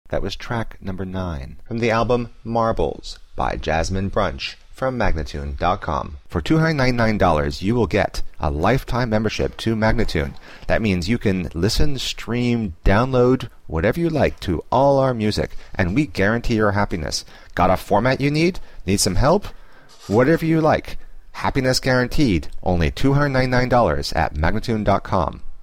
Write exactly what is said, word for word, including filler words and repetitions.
That was track number nine from the album Marbles by Jasmine Brunch from Magnatune dot com. For two hundred ninety-nine dollars, you will get a lifetime membership to Magnatune. That means you can listen, stream, download, whatever you like to all our music, and we guarantee your happiness. Got a format you need? Need some help? Whatever you like. Happiness guaranteed. Only two hundred ninety-nine dollars at Magnatune dot com.